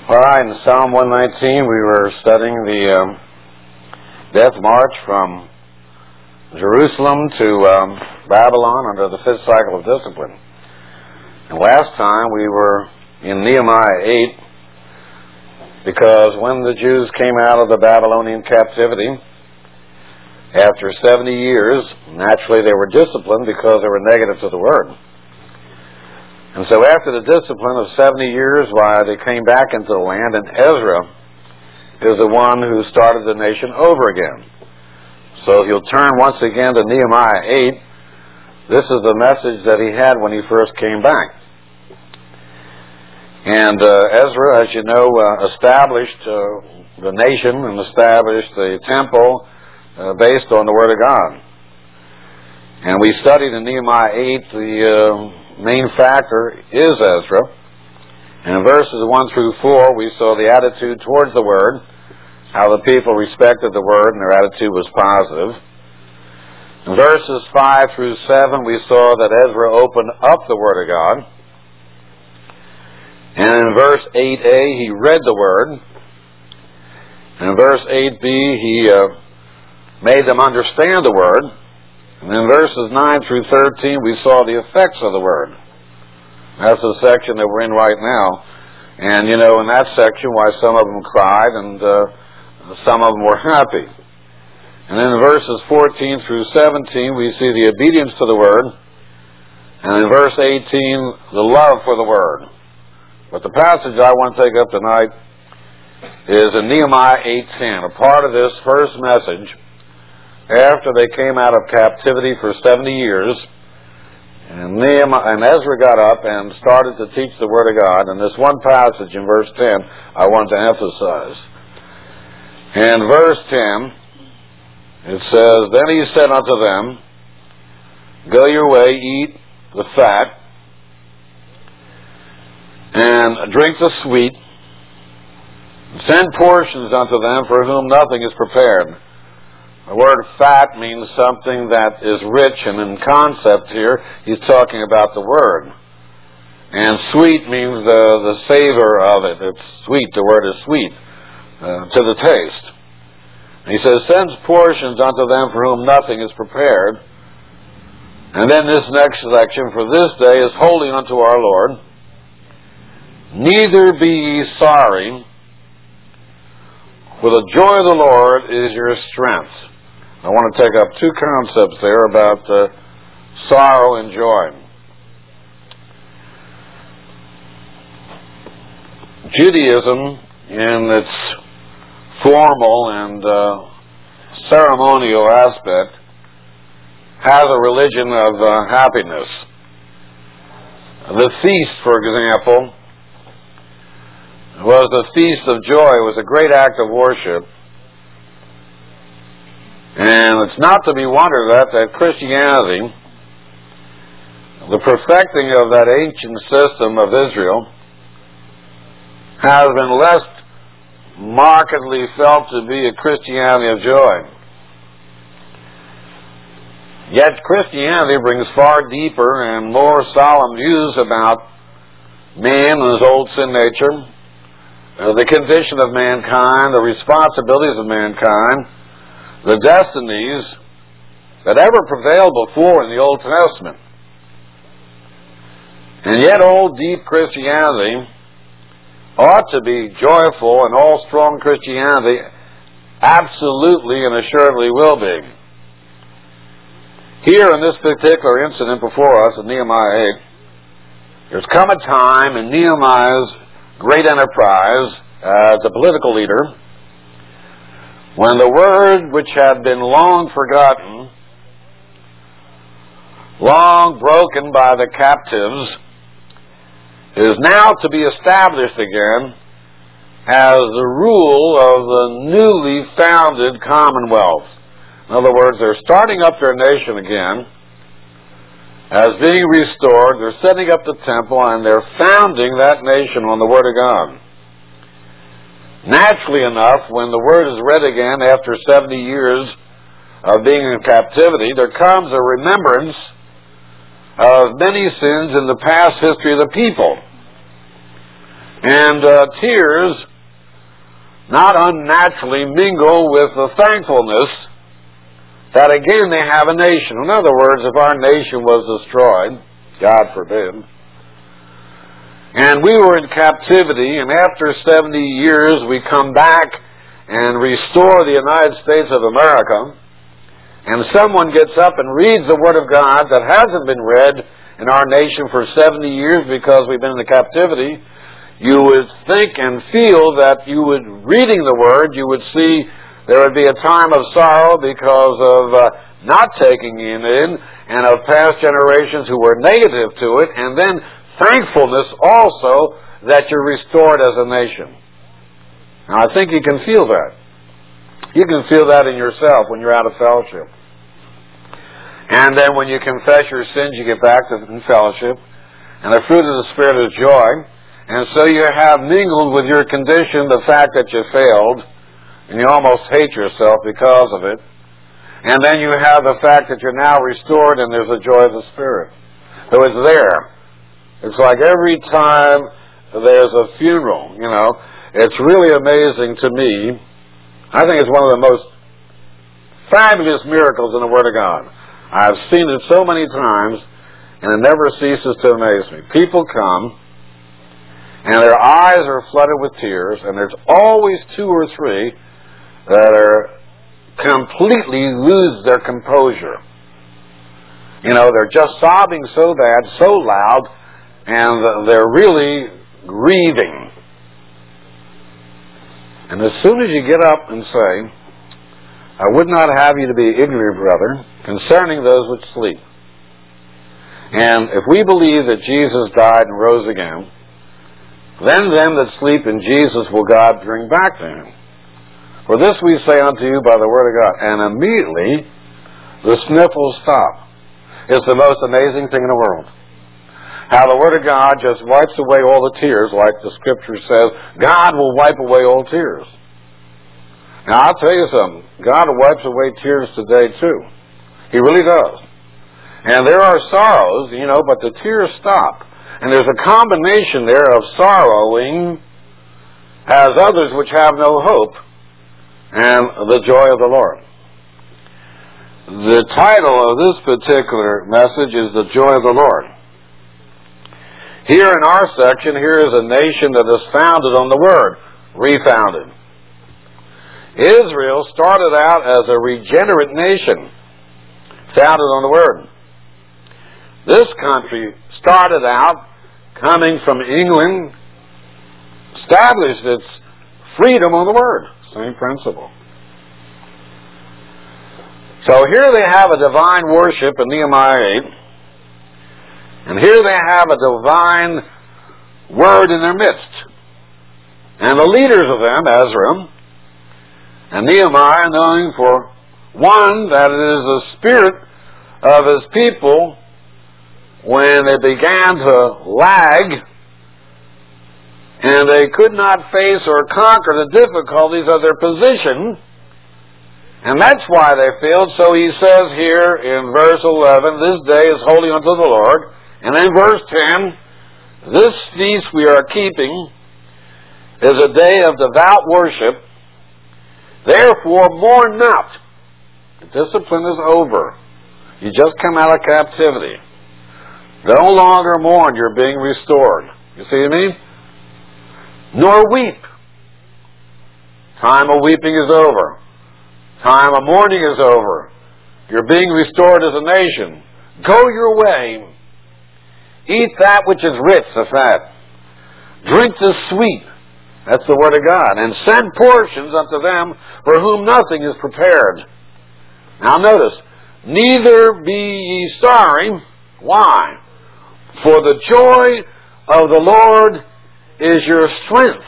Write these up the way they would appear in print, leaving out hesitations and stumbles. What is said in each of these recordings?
All right, in Psalm 119 we were studying the death march from Jerusalem to Babylon under the fifth cycle of discipline. And last time we were in Nehemiah 8, because when the Jews came out of the Babylonian captivity, after 70 years, naturally they were disciplined because they were negative to the Word. And so after the discipline of 70 years, why, they came back into the land, and Ezra is the one who started the nation over again. So if you'll turn once again to Nehemiah 8, this is the message that he had when he first came back. And Ezra, as you know, established the nation and established the temple based on the Word of God. And we studied in Nehemiah 8, the main factor is Ezra. And in verses 1 through 4, we saw the attitude towards the Word, how the people respected the Word and their attitude was positive. In verses 5 through 7, we saw that Ezra opened up the Word of God. And in verse 8a, he read the Word. And in verse 8b, he made them understand the Word. And in verses 9 through 13, we saw the effects of the Word. That's the section that we're in right now. And, you know, in that section, why some of them cried and some of them were happy. And then in verses 14 through 17, we see the obedience to the Word. And in verse 18, the love for the Word. But the passage I want to take up tonight is in Nehemiah 8:10, a part of this first message after they came out of captivity for 70 years. And Ezra got up and started to teach the Word of God. And this one passage in verse 10 I want to emphasize. In verse 10, it says, "Then he said unto them, Go your way, eat the fat, and drink the sweet, and send portions unto them for whom nothing is prepared." The word fat means something that is rich, and in concept here, he's talking about the Word. And sweet means the savor of it. It's sweet. The word is sweet to the taste. And he says, "Sends portions unto them for whom nothing is prepared." And then this next section, "For this day is holy unto our Lord. Neither be ye sorry, for the joy of the Lord is your strength." I want to take up two concepts there about sorrow and joy. Judaism, in its formal and ceremonial aspect, has a religion of happiness. The feast, for example, was the feast of joy. It was a great act of worship. And it's not to be wondered at that Christianity, the perfecting of that ancient system of Israel, has been less markedly felt to be a Christianity of joy. Yet Christianity brings far deeper and more solemn views about man and his old sin nature, the condition of mankind, the responsibilities of mankind, the destinies that ever prevailed before in the Old Testament. And yet old deep Christianity ought to be joyful, and all strong Christianity absolutely and assuredly will be. Here in this particular incident before us in Nehemiah 8, there's come a time in Nehemiah's great enterprise as a political leader when the Word, which had been long forgotten, long broken by the captives, is now to be established again as the rule of the newly founded commonwealth. In other words, they're starting up their nation again as being restored. They're setting up the temple, and they're founding that nation on the Word of God. Naturally enough, when the Word is read again after 70 years of being in captivity, there comes a remembrance of many sins in the past history of the people. And tears not unnaturally mingle with the thankfulness that again they have a nation. In other words, if our nation was destroyed, God forbid, and we were in captivity, and after 70 years we come back and restore the United States of America, and someone gets up and reads the Word of God that hasn't been read in our nation for 70 years because we've been in captivity, you would think and feel that you would, reading the Word, you would see there would be a time of sorrow because of not taking it in, and of past generations who were negative to it, and then thankfulness also that you're restored as a nation. Now, I think you can feel that. You can feel that in yourself when you're out of fellowship. And then when you confess your sins, you get back to fellowship. And the fruit of the Spirit is joy. And so you have mingled with your condition the fact that you failed, and you almost hate yourself because of it. And then you have the fact that you're now restored, and there's the joy of the Spirit. So it's there. It's like every time there's a funeral, you know. It's really amazing to me. I think it's one of the most fabulous miracles in the Word of God. I've seen it so many times, and it never ceases to amaze me. People come, and their eyes are flooded with tears, and there's always 2 or 3 that are completely lose their composure. You know, they're just sobbing so bad, so loud, and they're really grieving. And as soon as you get up and say, I would not have you to be ignorant, brother, concerning those which sleep. And if we believe that Jesus died and rose again, then them that sleep in Jesus will God bring back to him. For this we say unto you by the word of God. And immediately the sniffles stop. It's the most amazing thing in the world. How the Word of God just wipes away all the tears, like the Scripture says. God will wipe away all tears. Now, I'll tell you something. God wipes away tears today, too. He really does. And there are sorrows, you know, but the tears stop. And there's a combination there of sorrowing as others which have no hope, and the joy of the Lord. The title of this particular message is The Joy of the Lord. Here in our section, here is a nation that is founded on the Word, refounded. Israel started out as a regenerate nation, founded on the Word. This country started out coming from England, established its freedom on the Word. Same principle. So here they have a divine worship in Nehemiah 8. And here they have a divine word in their midst. And the leaders of them, Ezra and Nehemiah, knowing for one that it is the spirit of his people when they began to lag and they could not face or conquer the difficulties of their position, and that's why they failed. So he says here in verse 11, this day is holy unto the Lord. And in verse 10, this feast we are keeping is a day of devout worship. Therefore, mourn not. The discipline is over. You just come out of captivity. No longer mourn. You're being restored. You see what I mean? Nor weep. Time of weeping is over. Time of mourning is over. You're being restored as a nation. Go your way. Eat that which is rich, the fat. Drink the sweet. That's the Word of God. And send portions unto them for whom nothing is prepared. Now notice, neither be ye sorry. Why? For the joy of the Lord is your strength.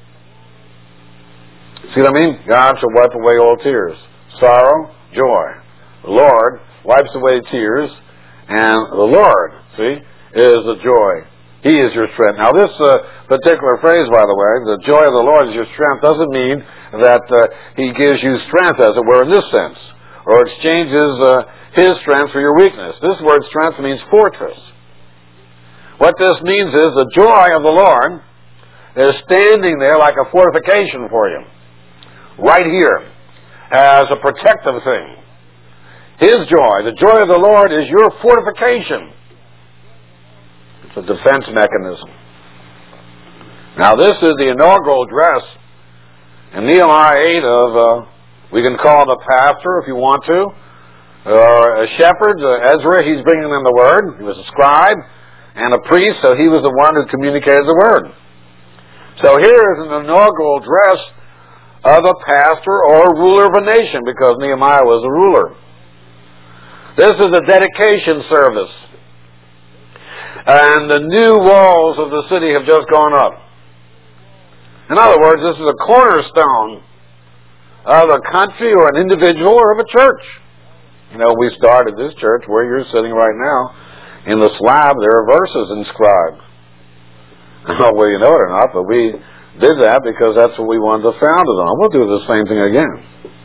See what I mean? God shall wipe away all tears. Sorrow, joy. The Lord wipes away tears, and the Lord, see, is the joy. He is your strength. Now this particular phrase, by the way, the joy of the Lord is your strength, doesn't mean that He gives you strength, as it were, in this sense, or exchanges His strength for your weakness. This word strength means fortress. What this means is the joy of the Lord is standing there like a fortification for you. Right here. As a protective thing. His joy, the joy of the Lord, is your fortification. It's a defense mechanism. Now this is the inaugural address in Nehemiah 8 of, we can call him a pastor if you want to, or a shepherd, Ezra, he's bringing them the word. He was a scribe and a priest, so he was the one who communicated the word. So here is an inaugural address of a pastor or a ruler of a nation, because Nehemiah was a ruler. This is a dedication service. And the new walls of the city have just gone up. In other words, this is a cornerstone of a country or an individual or of a church. You know, we started this church where you're sitting right now. In the slab, there are verses inscribed. I don't know whether you know it or not, but we did that because that's what we wanted to found it on. We'll do the same thing again.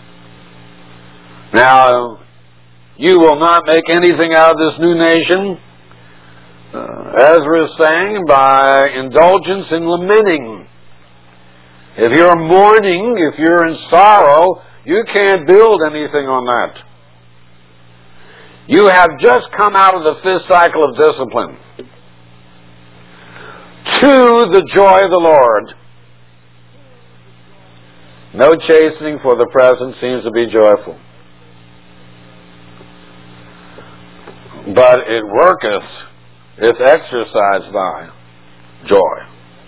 Now, you will not make anything out of this new nation, Ezra is saying, by indulgence in lamenting. If you're mourning, if you're in sorrow, you can't build anything on that. You have just come out of the fifth cycle of discipline to the joy of the Lord. No chastening for the present seems to be joyful, but it worketh, it's exercised by joy.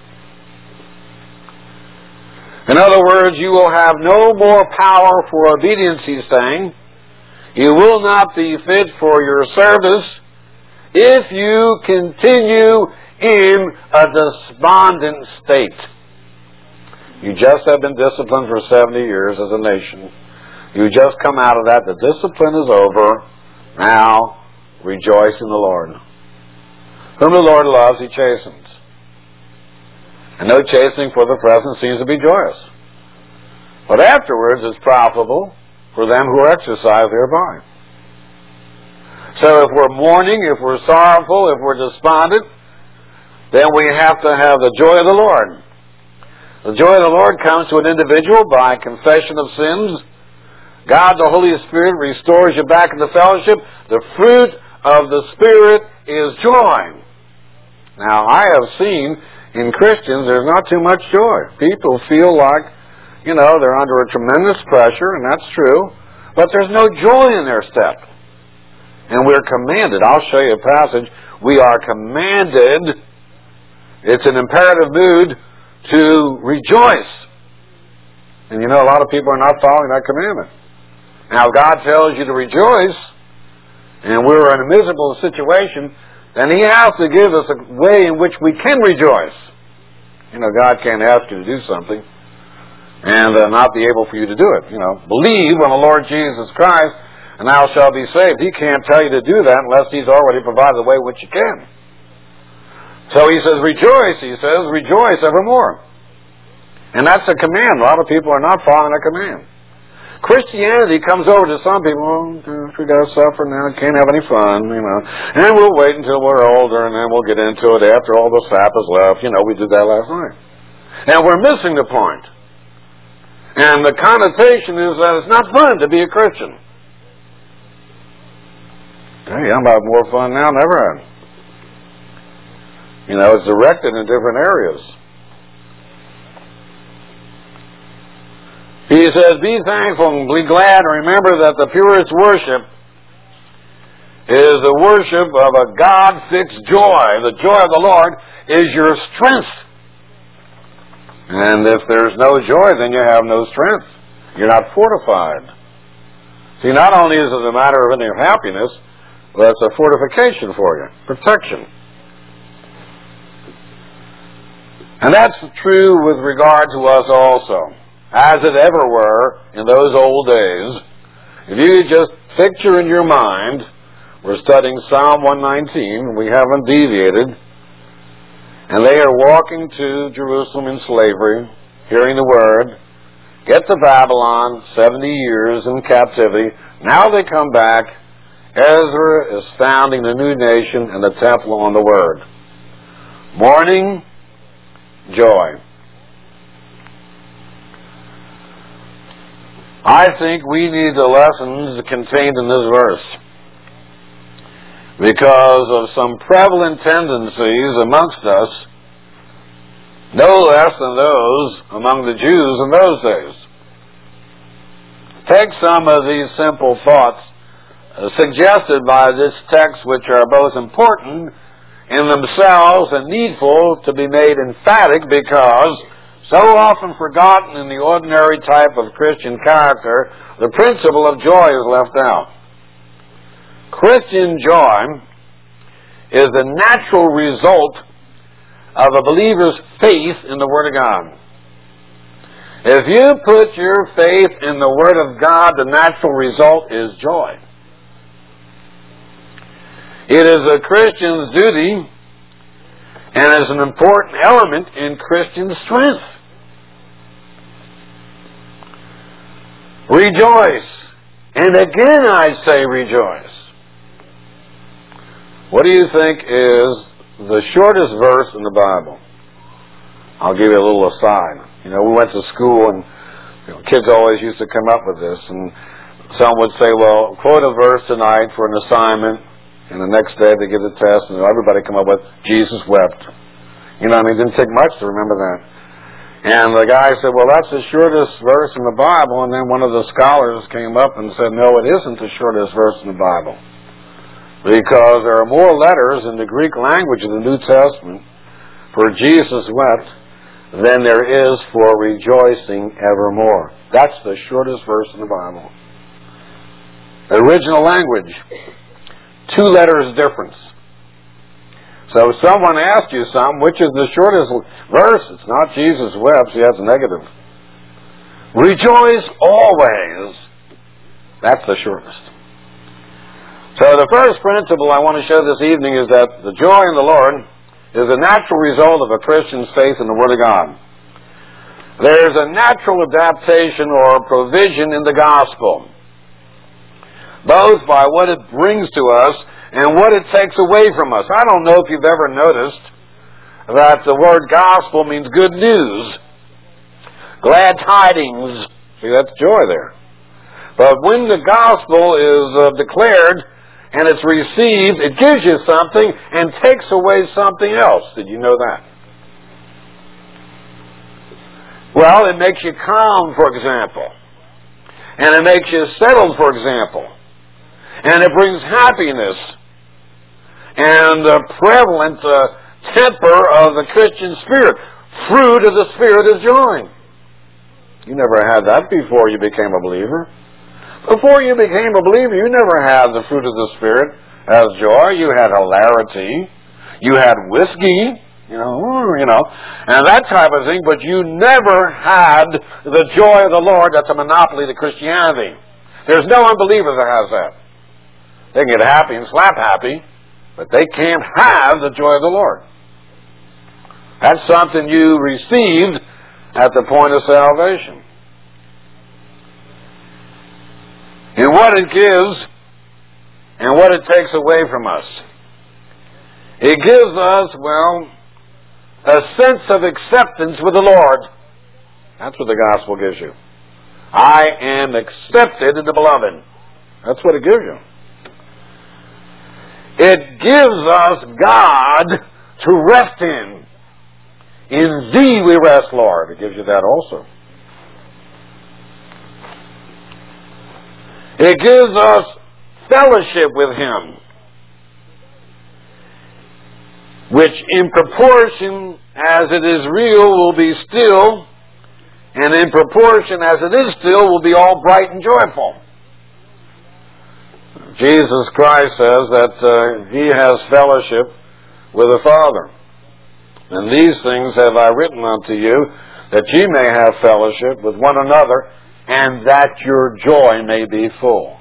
In other words, you will have no more power for obedience, he's saying. You will not be fit for your service if you continue in a despondent state. You just have been disciplined for 70 years as a nation. You just come out of that. The discipline is over. Now, rejoice in the Lord. Whom the Lord loves, he chastens. And no chastening for the present seems to be joyous. But afterwards it's profitable for them who are exercised thereby. So if we're mourning, if we're sorrowful, if we're despondent, then we have to have the joy of the Lord. The joy of the Lord comes to an individual by confession of sins. God, the Holy Spirit, restores you back into fellowship. The fruit of the Spirit is joy. Now, I have seen in Christians there's not too much joy. People feel like, you know, they're under a tremendous pressure, and that's true, but there's no joy in their step. And we're commanded, I'll show you a passage, we are commanded, it's an imperative mood, to rejoice. And you know, a lot of people are not following that commandment. Now, if God tells you to rejoice, and we're in a miserable situation, then he has to give us a way in which we can rejoice. You know, God can't ask you to do something and not be able for you to do it. You know, believe on the Lord Jesus Christ and thou shalt be saved. He can't tell you to do that unless he's already provided the way in which you can. So he says, rejoice, he says, rejoice evermore. And that's a command. A lot of people are not following that command. Christianity comes over to some people, we got to suffer now, can't have any fun, you know. And we'll wait until we're older and then we'll get into it after all the sap is left. You know, we did that last night. And we're missing the point. And the connotation is that it's not fun to be a Christian. Hey, I'm having more fun now than ever had. You know, it's directed in different areas. He says, be thankful and be glad and remember that the purest worship is the worship of a God-fixed joy. The joy of the Lord is your strength. And if there's no joy, then you have no strength. You're not fortified. See, not only is it a matter of inner happiness, but it's a fortification for you, protection. And that's true with regard to us also, as it ever were in those old days. If you just picture in your mind, we're studying Psalm 119, we haven't deviated, and they are walking to Jerusalem in slavery, hearing the word, get to Babylon, 70 years in captivity, now they come back, Ezra is founding the new nation and the temple on the word. Mourning, joy. I think we need the lessons contained in this verse because of some prevalent tendencies amongst us, no less than those among the Jews in those days. Take some of these simple thoughts suggested by this text, which are both important in themselves and needful to be made emphatic because so often forgotten in the ordinary type of Christian character, the principle of joy is left out. Christian joy is the natural result of a believer's faith in the Word of God. If you put your faith in the Word of God, the natural result is joy. It is a Christian's duty and is an important element in Christian strength. Rejoice. And again I say rejoice. What do you think is the shortest verse in the Bible? I'll give you a little aside. We went to school and kids always used to come up with this, and some would say, well, quote a verse tonight for an assignment, and the next day they give the test, and everybody come up with, Jesus wept. It didn't take much to remember that. And the guy said, well, that's the shortest verse in the Bible, and then one of the scholars came up and said, no, it isn't the shortest verse in the Bible, because there are more letters in the Greek language of the New Testament for Jesus wept than there is for rejoicing evermore. That's the shortest verse in the Bible. The original language, 2 letters difference. So if someone asks you something, which is the shortest verse? It's not Jesus wept, that's negative. Rejoice always. That's the shortest. So the first principle I want to show this evening is that the joy in the Lord is a natural result of a Christian's faith in the Word of God. There's a natural adaptation or provision in the gospel, both by what it brings to us and what it takes away from us. I don't know if you've ever noticed that the word gospel means good news, glad tidings. See, that's joy there. But when the gospel is declared and it's received, it gives you something and takes away something else. Did you know that? Well, it makes you calm, for example. And it makes you settled, for example. And it brings happiness. And the prevalent temper of the Christian spirit. Fruit of the Spirit is joy. You never had that before you became a believer. Before you became a believer, you never had the fruit of the Spirit as joy. You had hilarity. You had whiskey, and that type of thing, but you never had the joy of the Lord. That's a monopoly to Christianity. There's no unbeliever that has that. They can get happy and slap happy, but they can't have the joy of the Lord. That's something you received at the point of salvation. And what it gives and what it takes away from us. It gives us, a sense of acceptance with the Lord. That's what the gospel gives you. I am accepted in the beloved. That's what it gives you. It gives us God to rest in. In Thee we rest, Lord. It gives you that also. It gives us fellowship with Him, which in proportion as it is real will be still, and in proportion as it is still will be all bright and joyful. Jesus Christ says that He has fellowship with the Father. And these things have I written unto you, that ye may have fellowship with one another, and that your joy may be full.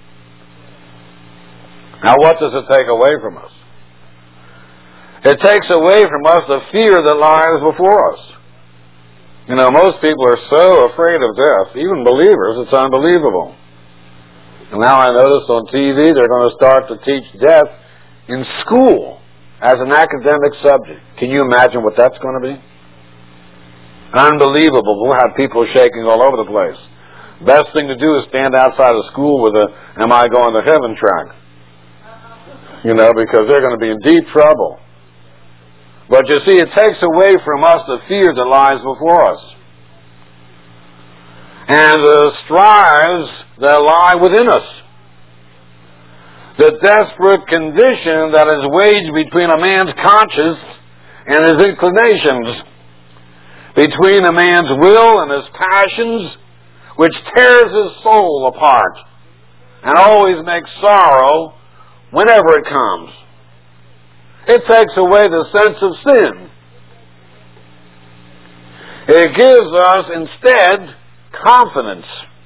Now what does it take away from us? It takes away from us the fear that lies before us. Most people are so afraid of death, even believers, it's unbelievable. And now I notice on TV they're going to start to teach death in school as an academic subject. Can you imagine what that's going to be? Unbelievable. We'll have people shaking all over the place. Best thing to do is stand outside of school with a "Am I going to heaven" track. Because they're going to be in deep trouble. But you see, it takes away from us the fear that lies before us, and the strives that lie within us. The desperate condition that is waged between a man's conscience and his inclinations, between a man's will and his passions, which tears his soul apart and always makes sorrow whenever it comes. It takes away the sense of sin. It gives us instead confidence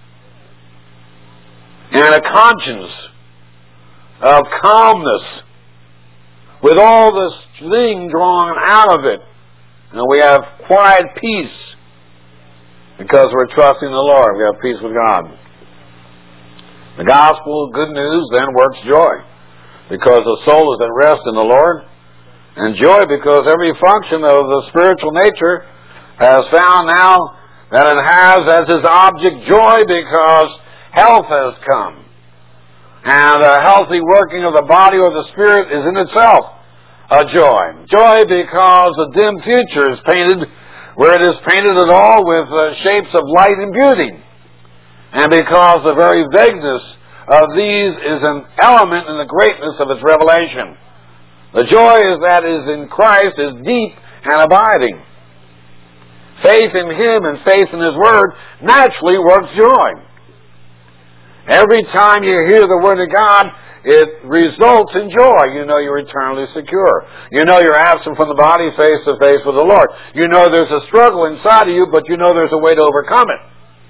and a conscience of calmness with all this thing drawn out of it. And we have quiet peace because we're trusting the Lord. We have peace with God. The gospel, good news, then works joy, because the soul is at rest in the Lord, and joy because every function of the spiritual nature has found now that it has as its object joy, because health has come. And a healthy working of the body or the spirit is in itself a joy. Joy because the dim future is painted where it is painted at all with shapes of light and beauty. And because the very vagueness of these is an element in the greatness of its revelation. The joy that is in Christ is deep and abiding. Faith in Him and faith in His Word naturally works joy. Every time you hear the Word of God, it results in joy. You know you're eternally secure. You know you're absent from the body, face to face with the Lord. You know there's a struggle inside of you, but you know there's a way to overcome it.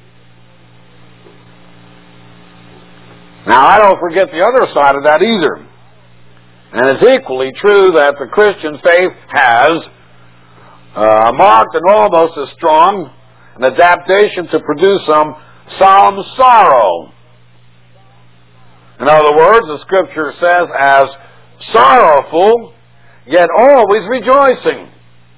Now, I don't forget the other side of that either. And it's equally true that the Christian faith has marked and almost as strong an adaptation to produce some solemn sorrow. In other words, the Scripture says, as sorrowful, yet always rejoicing.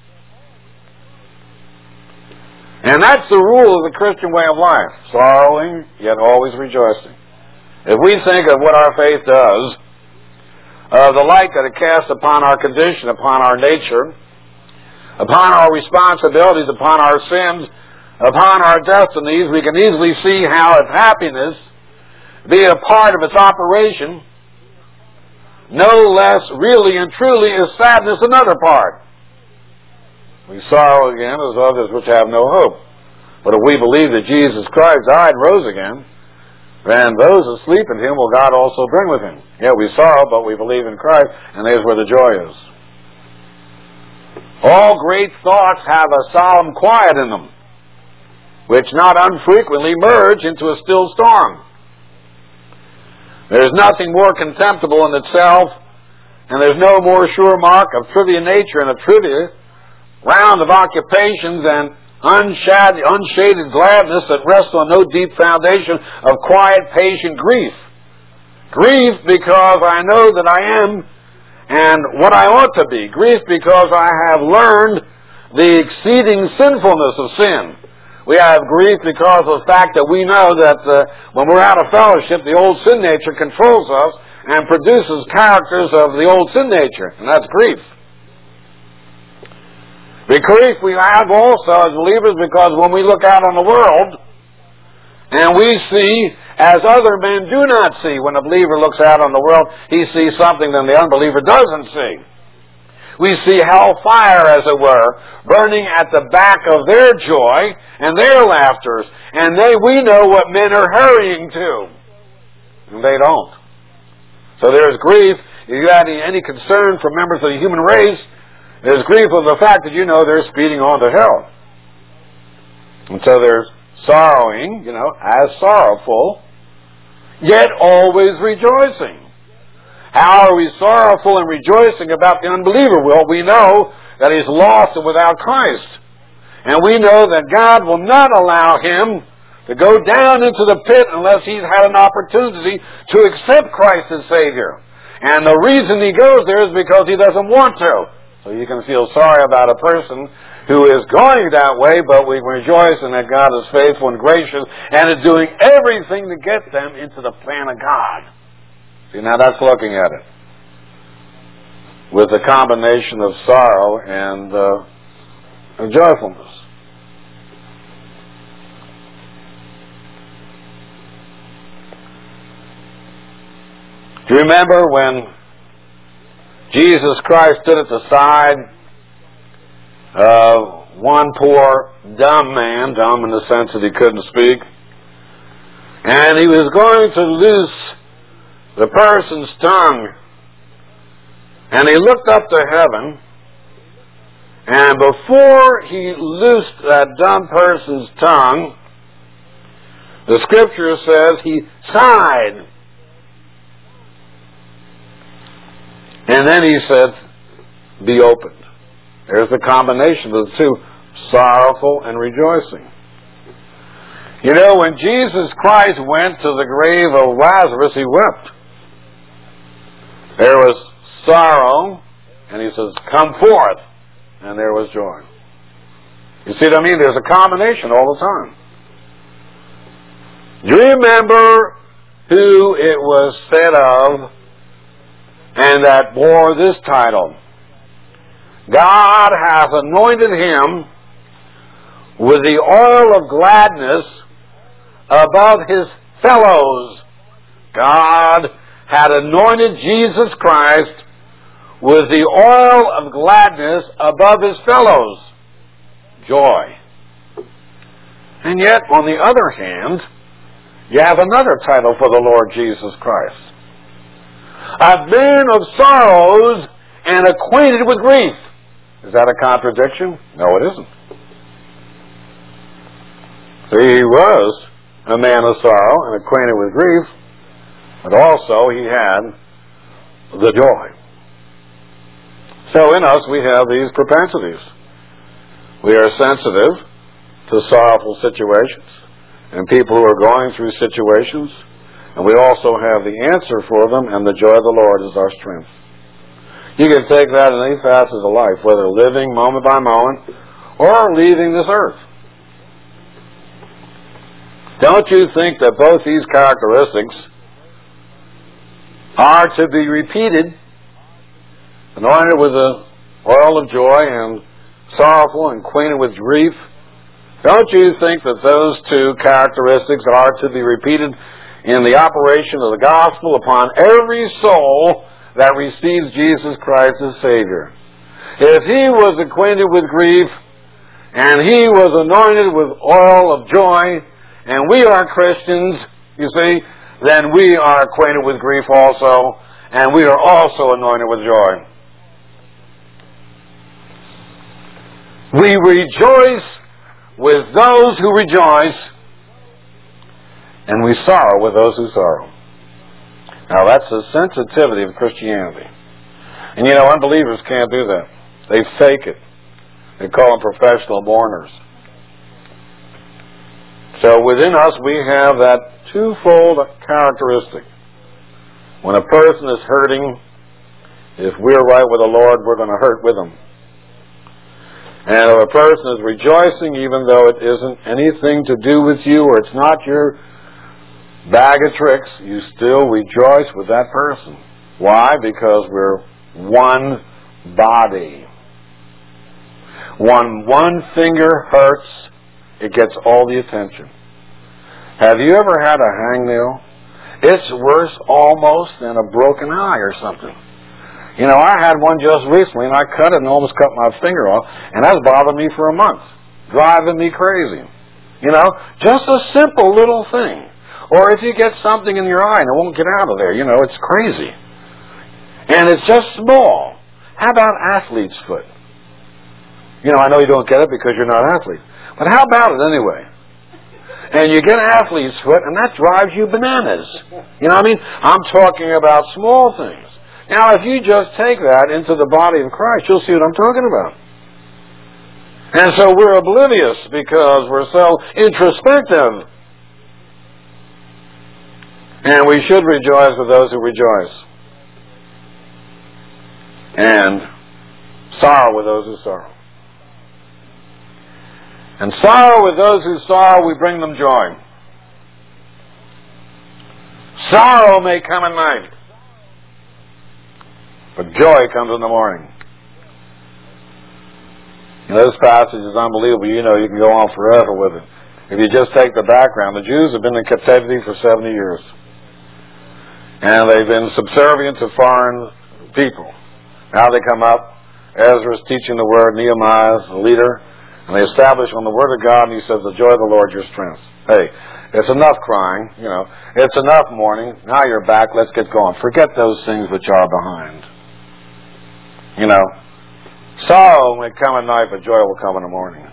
And that's the rule of the Christian way of life. Sorrowing, yet always rejoicing. If we think of what our faith does, the light that it casts upon our condition, upon our nature, upon our responsibilities, upon our sins, upon our destinies, we can easily see how its happiness, being a part of its operation, no less really and truly is sadness another part. We sorrow again as others which have no hope. But if we believe that Jesus Christ died and rose again, then those who sleep in Him will God also bring with Him. Yeah, we sorrow, but we believe in Christ, and there's where the joy is. All great thoughts have a solemn quiet in them, which not unfrequently merge into a still storm. There's nothing more contemptible in itself, and there's no more sure mark of trivia nature and a trivia round of occupations and unshaded gladness that rests on no deep foundation of quiet, patient grief. Grief because I know that I am and what I ought to be. Grief because I have learned the exceeding sinfulness of sin. We have grief because of the fact that we know that when we're out of fellowship, the old sin nature controls us and produces characters of the old sin nature, and that's grief. The grief we have also as believers because when we look out on the world and we see as other men do not see, when a believer looks out on the world, he sees something that the unbeliever doesn't see. We see hellfire, as it were, burning at the back of their joy and their laughters. And we know what men are hurrying to. And they don't. So there's grief. If you have any concern for members of the human race, there's grief of the fact that you know they're speeding on to hell. And so there's sorrowing, as sorrowful, yet always rejoicing. How are we sorrowful and rejoicing about the unbeliever? Well, we know that he's lost and without Christ. And we know that God will not allow him to go down into the pit unless he's had an opportunity to accept Christ as Savior. And the reason he goes there is because he doesn't want to. So you can feel sorry about a person who is going that way, but we rejoice in that God is faithful and gracious and is doing everything to get them into the plan of God. See, now that's looking at it with a combination of sorrow and joyfulness. Do you remember when Jesus Christ stood at the side of one poor dumb man, dumb in the sense that he couldn't speak, and he was going to loose the person's tongue, and he looked up to heaven, and before he loosed that dumb person's tongue, the Scripture says he sighed. And then he said, be opened. There's the combination of the two, sorrowful and rejoicing. You know, when Jesus Christ went to the grave of Lazarus, he wept. There was sorrow, and he says, come forth. And there was joy. You see what I mean? There's a combination all the time. Do you remember who it was said of and that bore this title? God hath anointed him with the oil of gladness above his fellows. God had anointed Jesus Christ with the oil of gladness above his fellows. Joy. And yet, on the other hand, you have another title for the Lord Jesus Christ. A man of sorrows and acquainted with grief. Is that a contradiction? No, it isn't. See, he was a man of sorrow and acquainted with grief, but also he had the joy. So in us we have these propensities. We are sensitive to sorrowful situations and people who are going through situations, and we also have the answer for them, and the joy of the Lord is our strength. You can take that in any facet of life, whether living moment by moment or leaving this earth. Don't you think that both these characteristics are to be repeated, anointed with the oil of joy and sorrowful and acquainted with grief? Don't you think that those two characteristics are to be repeated in the operation of the gospel upon every soul that receives Jesus Christ as Savior? If he was acquainted with grief and he was anointed with oil of joy, and we are Christians, you see, then we are acquainted with grief also, and we are also anointed with joy. We rejoice with those who rejoice, and we sorrow with those who sorrow. Now that's the sensitivity of Christianity. And you know, unbelievers can't do that. They fake it. They call them professional mourners. So within us we have that twofold characteristic. When a person is hurting, if we're right with the Lord, we're going to hurt with him. And if a person is rejoicing, even though it isn't anything to do with you, or it's not your bag of tricks, you still rejoice with that person. Why? Because we're one body. When one finger hurts, it gets all the attention. Have you ever had a hangnail? It's worse almost than a broken eye or something. You know, I had one just recently, and I cut it and almost cut my finger off, and that's bothered me for a month, driving me crazy. You know, just a simple little thing. Or if you get something in your eye and it won't get out of there, you know, it's crazy. And it's just small. How about athlete's foot? You know, I know you don't get it because you're not an athlete. But how about it anyway? And you get athlete's foot, and that drives you bananas. You know what I mean? I'm talking about small things. Now, if you just take that into the body of Christ, you'll see what I'm talking about. And so we're oblivious because we're so introspective. And we should rejoice with those who rejoice. And sorrow with those who sorrow. And sorrow with those who sorrow, we bring them joy. Sorrow may come at night, but joy comes in the morning. This passage is unbelievable. You know, you can go on forever with it. If you just take the background, the Jews have been in captivity for 70 years. And they've been subservient to foreign people. Now they come up, Ezra's teaching the Word, Nehemiah's the leader, and they establish on the Word of God, and he says, the joy of the Lord your strength. Hey, it's enough crying, you know. It's enough mourning. Now you're back, let's get going. Forget those things which are behind. You know, sorrow may come at night, but joy will come in the morning.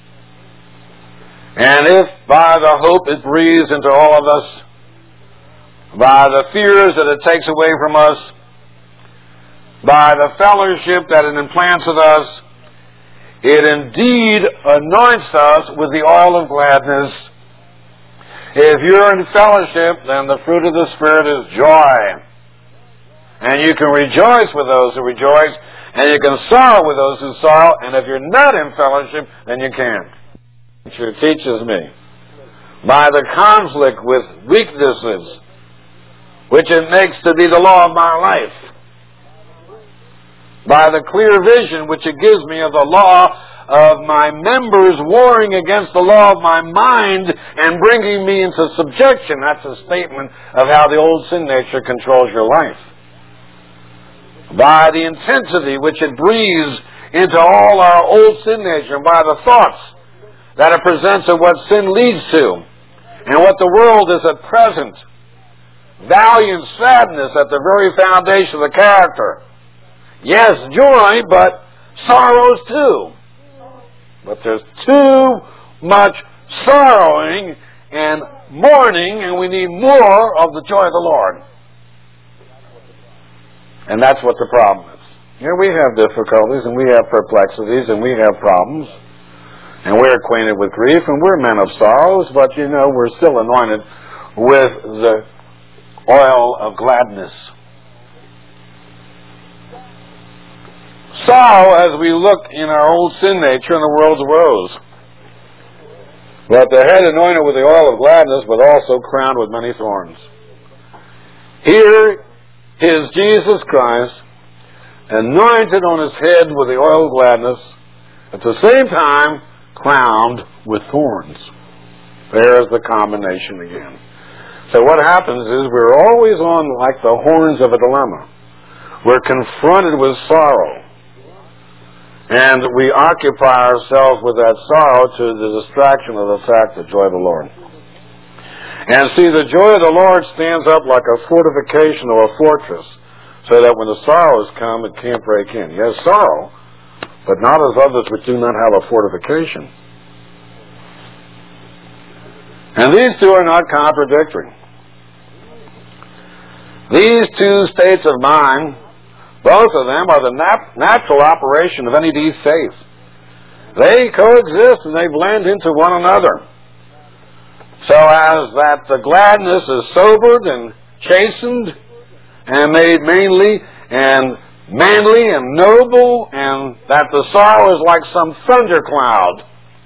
And if by the hope it breathes into all of us, by the fears that it takes away from us, by the fellowship that it implants in us, it indeed anoints us with the oil of gladness. If you're in fellowship, then the fruit of the Spirit is joy. And you can rejoice with those who rejoice, and you can sorrow with those who sorrow, and if you're not in fellowship, then you can't. It teaches me, by the conflict with weaknesses, which it makes to be the law of my life, by the clear vision which it gives me of the law of my members warring against the law of my mind and bringing me into subjection. That's a statement of how the old sin nature controls your life. By the intensity which it breathes into all our old sin nature, and by the thoughts that it presents of what sin leads to, and what the world is at present, valiant sadness at the very foundation of the character. Yes, joy, but sorrows too. But there's too much sorrowing and mourning, and we need more of the joy of the Lord. And that's what the problem is. You know, we have difficulties, and we have perplexities, and we have problems. And we're acquainted with grief, and we're men of sorrows, but, you know, we're still anointed with the oil of gladness. Sorrow, as we look in our old sin nature and the world's woes. But the head anointed with the oil of gladness, but also crowned with many thorns. Here is Jesus Christ, anointed on his head with the oil of gladness, at the same time crowned with thorns. There's the combination again. So what happens is we're always on like the horns of a dilemma. We're confronted with sorrow. And we occupy ourselves with that sorrow to the distraction of the fact of the joy of the Lord. And see, the joy of the Lord stands up like a fortification or a fortress, so that when the sorrows come, it can't break in. Yes, sorrow, but not as others which do not have a fortification. And these two are not contradictory. These two states of mind, both of them are the natural operation of any deep faith. They coexist and they blend into one another. So as that the gladness is sobered and chastened and made manly and noble, and that the sorrow is like some thundercloud,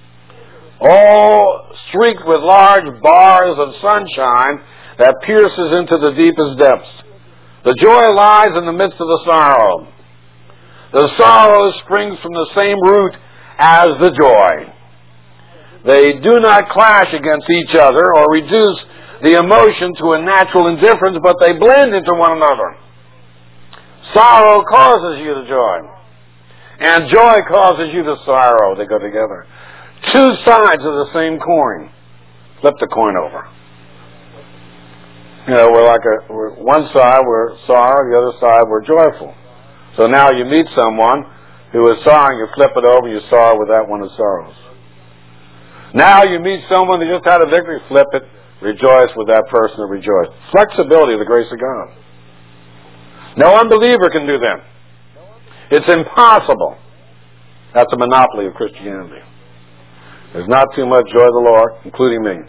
all streaked with large bars of sunshine that pierces into the deepest depths. The joy lies in the midst of the sorrow. The sorrow springs from the same root as the joy. They do not clash against each other or reduce the emotion to a natural indifference, but they blend into one another. Sorrow causes you to joy, and joy causes you to sorrow. They go together. Two sides of the same coin. Flip the coin over. You know, we're one side we're sorrow, the other side we're joyful. So now you meet someone who is sorrowing, you flip it over, you sorrow with that one who sorrows. Now you meet someone who just had a victory, flip it, rejoice with that person who rejoiced. Flexibility of the grace of God. No unbeliever can do that. It's impossible. That's a monopoly of Christianity. There's not too much joy of the Lord, including me.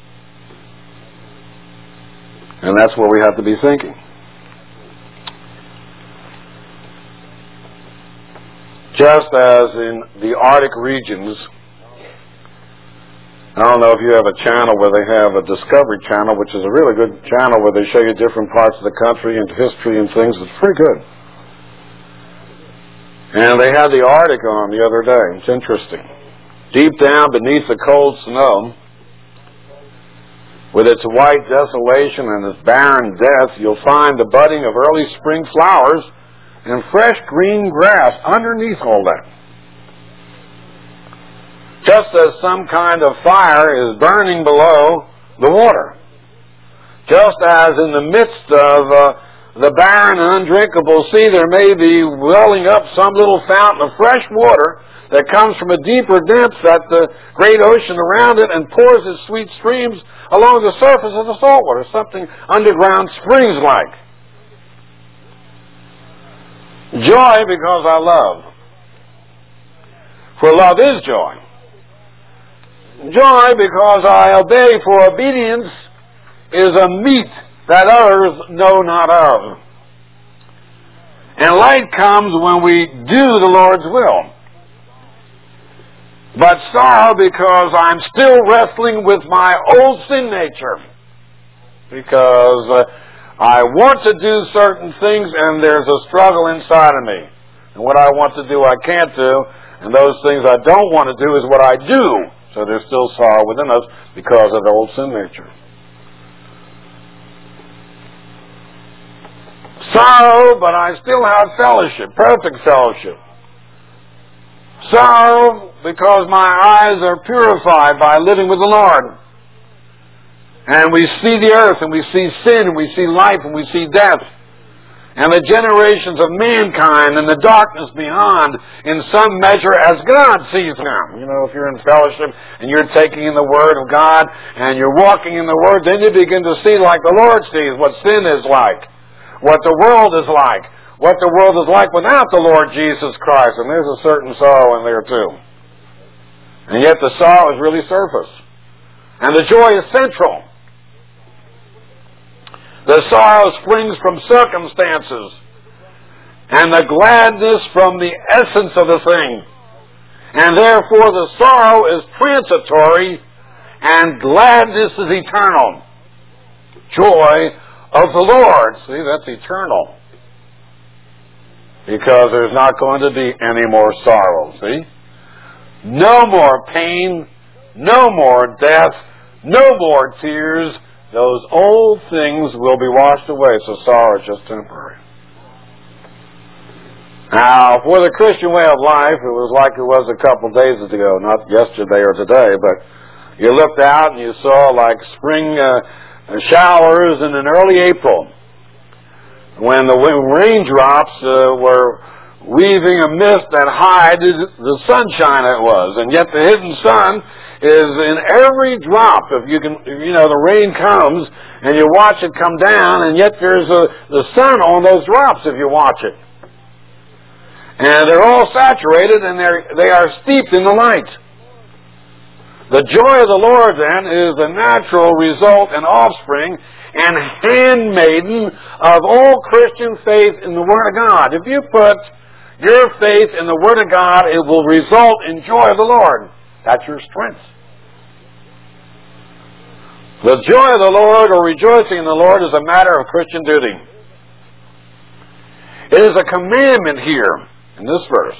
And that's where we have to be thinking. Just as in the Arctic regions, I don't know if you have a channel where they have a Discovery Channel, which is a really good channel where they show you different parts of the country and history and things. It's pretty good. And they had the Arctic on the other day. It's interesting. Deep down beneath the cold snow, with its white desolation and its barren death, you'll find the budding of early spring flowers and fresh green grass underneath all that. Just as some kind of fire is burning below the water. Just as in the midst of the barren and undrinkable sea, there may be welling up some little fountain of fresh water that comes from a deeper depth at the great ocean around it and pours its sweet streams along the surface of the salt water, something underground springs like. Joy because I love. For love is joy. Joy because I obey, for obedience is a meat that others know not of. And light comes when we do the Lord's will. But sorrow because I'm still wrestling with my old sin nature. Because I want to do certain things and there's a struggle inside of me. And what I want to do I can't do. And those things I don't want to do is what I do. So there's still sorrow within us because of the old sin nature. Sorrow, but I still have fellowship, perfect fellowship. Sorrow because my eyes are purified by living with the Lord. And we see the earth, and we see sin, and we see life, and we see death. And the generations of mankind and the darkness beyond in some measure as God sees them. You know, if you're in fellowship and you're taking in the Word of God and you're walking in the Word, then you begin to see like the Lord sees what sin is like, what the world is like, what the world is like without the Lord Jesus Christ. And there's a certain sorrow in there too. And yet the sorrow is really surface. And the joy is central. The sorrow springs from circumstances, and the gladness from the essence of the thing. And therefore the sorrow is transitory, and gladness is eternal. Joy of the Lord. See, that's eternal. Because there's not going to be any more sorrow, see? No more pain, no more death, no more tears. Those old things will be washed away, so sorrow is just temporary. Now, for the Christian way of life, it was like it was a couple days ago, not yesterday or today, but you looked out and you saw like spring showers in an early April, when the raindrops were weaving a mist that hid the sunshine it was, and yet the hidden sun is in every drop. If you can, the rain comes and you watch it come down, and yet there's the sun on those drops if you watch it. And they're all saturated and they are steeped in the light. The joy of the Lord then is the natural result and offspring and handmaiden of all Christian faith in the Word of God. If you put your faith in the Word of God, it will result in joy of the Lord. That's your strength. The joy of the Lord, or rejoicing in the Lord, is a matter of Christian duty. It is a commandment here in this verse.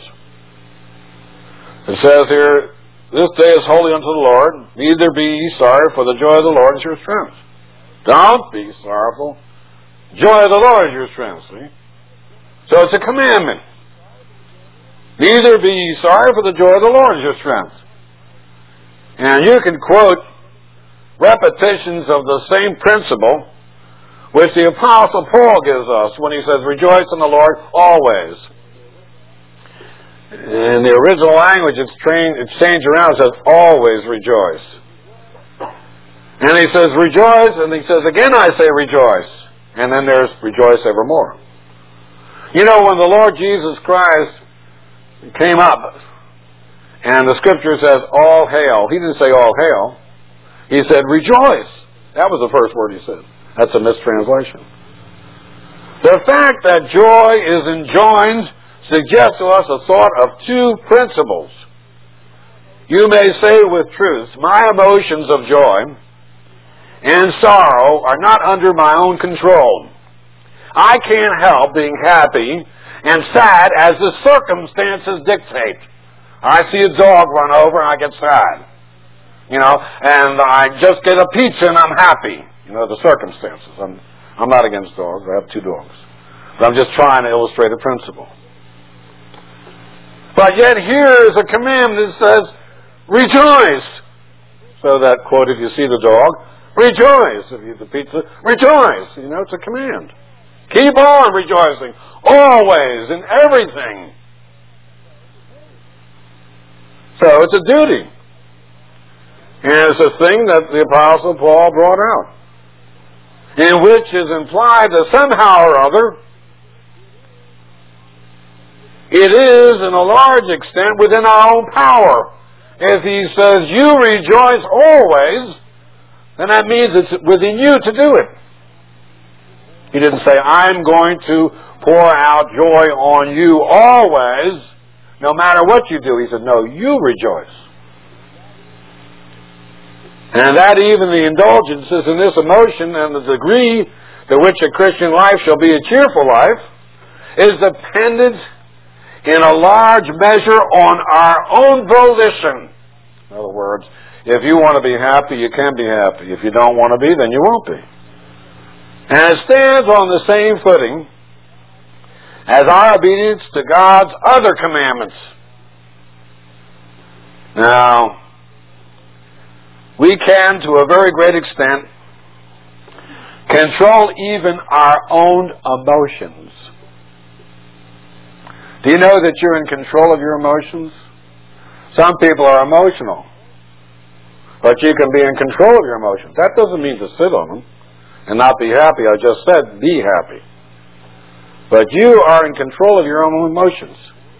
It says here, this day is holy unto the Lord, neither be ye sorry, for the joy of the Lord is your strength. Don't be sorrowful. Joy of the Lord is your strength, see? So it's a commandment. Neither be ye sorry, for the joy of the Lord is your strength. And you can quote repetitions of the same principle which the Apostle Paul gives us when he says, rejoice in the Lord always. In the original language, it's changed around. It says, always rejoice. And he says, rejoice, and he says, again I say rejoice. And then there's rejoice evermore. You know, when the Lord Jesus Christ came up, and the Scripture says, all hail. He didn't say all hail. He said, rejoice. That was the first word he said. That's a mistranslation. The fact that joy is enjoined suggests to us a thought of two principles. you may say with truth, my emotions of joy and sorrow are not under my own control. I can't help being happy and sad as the circumstances dictate. I see a dog run over and I get sad. And I just get a pizza and I'm happy. The circumstances. I'm not against dogs. I have 2 dogs. But I'm just trying to illustrate a principle. But yet here is a commandment that says, rejoice. So that quote, if you see the dog, rejoice. If you eat the pizza, rejoice. It's a command. Keep on rejoicing. Always, in everything. So it's a duty. And it's a thing that the Apostle Paul brought out, in which is implied that somehow or other it is, in a large extent, within our own power. If he says, you rejoice always, then that means it's within you to do it. He didn't say, I'm going to pour out joy on you always, no matter what you do. He said, no, you rejoice. And that even the indulgences in this emotion and the degree to which a Christian life shall be a cheerful life is dependent in a large measure on our own volition. In other words, if you want to be happy, you can be happy. If you don't want to be, then you won't be. And it stands on the same footing as our obedience to God's other commandments. Now, we can, to a very great extent, control even our own emotions. Do you know that you're in control of your emotions? Some people are emotional, but you can be in control of your emotions. That doesn't mean to sit on them and not be happy. I just said be happy. But you are in control of your own emotions.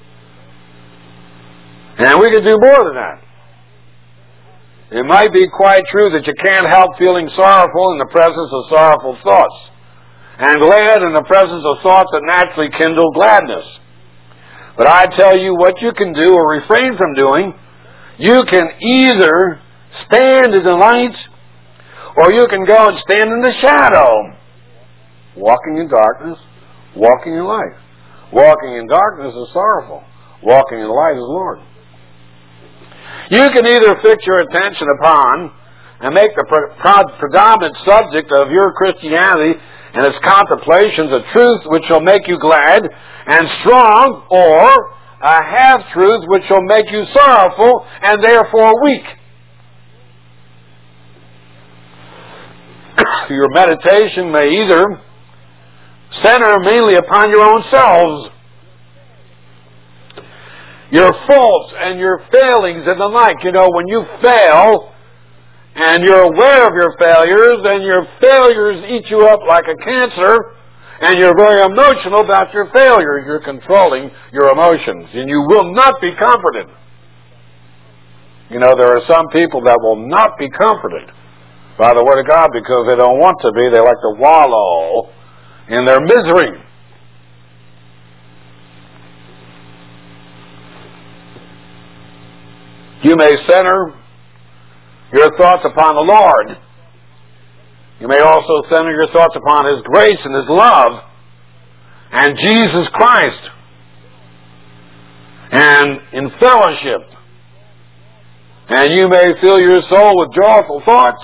And we can do more than that. It might be quite true that you can't help feeling sorrowful in the presence of sorrowful thoughts, and glad in the presence of thoughts that naturally kindle gladness. But I tell you what you can do or refrain from doing. You can either stand in the light, or you can go and stand in the shadow. Walking in darkness, walking in light. Walking in darkness is sorrowful. Walking in light is Lord. You can either fix your attention upon and make the predominant subject of your Christianity and its contemplations a truth which shall make you glad and strong, or a half-truth which shall make you sorrowful and therefore weak. Your meditation may either center mainly upon your own selves, your faults and your failings and the like. When you fail and you're aware of your failures, and your failures eat you up like a cancer, and you're very emotional about your failures, you're controlling your emotions, and you will not be comforted. There are some people that will not be comforted by the Word of God because they don't want to be. They like to wallow in their misery. You may center your thoughts upon the Lord. You may also center your thoughts upon His grace and His love and Jesus Christ and in fellowship. And you may fill your soul with joyful thoughts.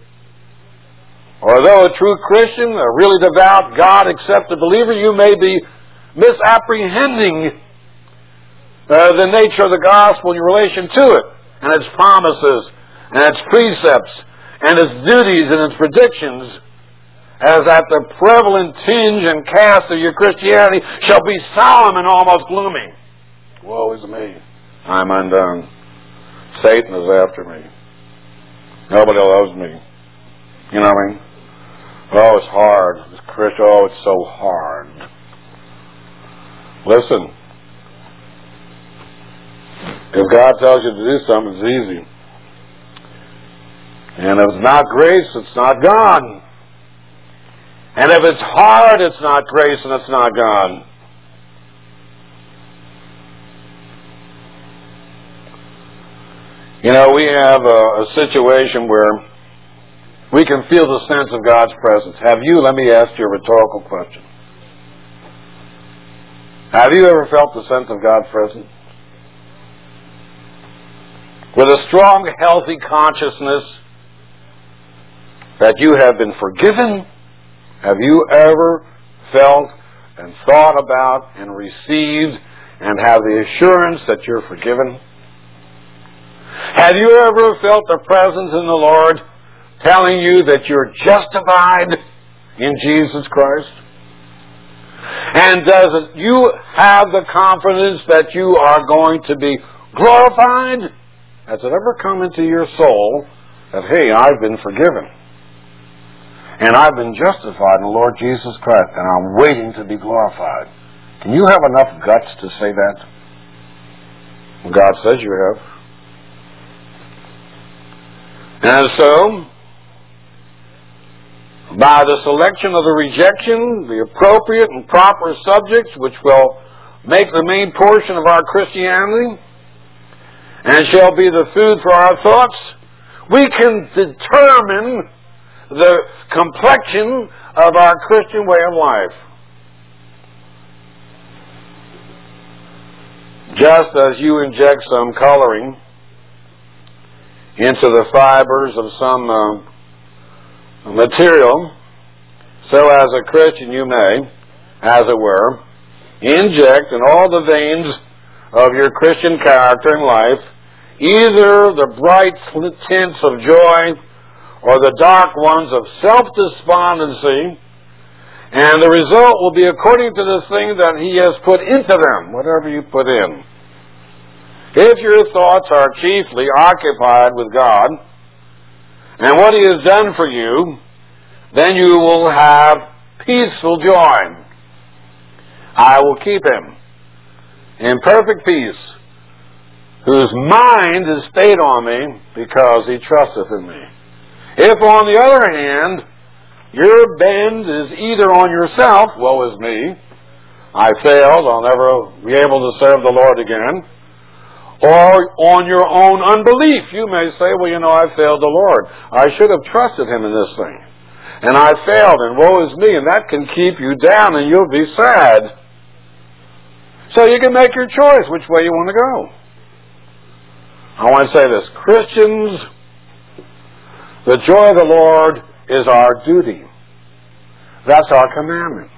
Or though a true Christian, a really devout, God-accepted believer, you may be misapprehending the nature of the gospel in relation to it, and its promises, and its precepts, and its duties, and its predictions, as that the prevalent tinge and cast of your Christianity shall be solemn and almost gloomy. Woe is me. I'm undone. Satan is after me. Nobody loves me. You know what I mean? Oh, it's hard. This Christian, oh, it's so hard. Listen. If God tells you to do something, it's easy. And if it's not grace, it's not God. And if it's hard, it's not grace and it's not God. You know, we have a situation where we can feel the sense of God's presence. Have you? Let me ask you a rhetorical question. Have you ever felt the sense of God's presence? With a strong, healthy consciousness that you have been forgiven? Have you ever felt and thought about and received and have the assurance that you're forgiven? Have you ever felt the presence in the Lord telling you that you're justified in Jesus Christ? And does you have the confidence that you are going to be glorified? Has it ever come into your soul that, hey, I've been forgiven and I've been justified in the Lord Jesus Christ and I'm waiting to be glorified? Can you have enough guts to say that? Well, God says you have. And so, by the selection of the rejection, the appropriate and proper subjects which will make the main portion of our Christianity and shall be the food for our thoughts, we can determine the complexion of our Christian way of life. Just as you inject some coloring into the fibers of some material, so as a Christian you may, as it were, inject in all the veins of your Christian character and life either the bright tints of joy or the dark ones of self-despondency, and the result will be according to the thing that He has put into them, whatever you put in. If your thoughts are chiefly occupied with God and what He has done for you, then you will have peaceful joy. I will keep him in perfect peace, whose mind is stayed on me because he trusteth in me. If, on the other hand, your bend is either on yourself, woe is me, I failed, I'll never be able to serve the Lord again, or on your own unbelief. You may say, well, you know, I failed the Lord. I should have trusted Him in this thing. And I failed, and woe is me, and that can keep you down, and you'll be sad. So you can make your choice which way you want to go. I want to say this. Christians, the joy of the Lord is our duty. That's our commandment.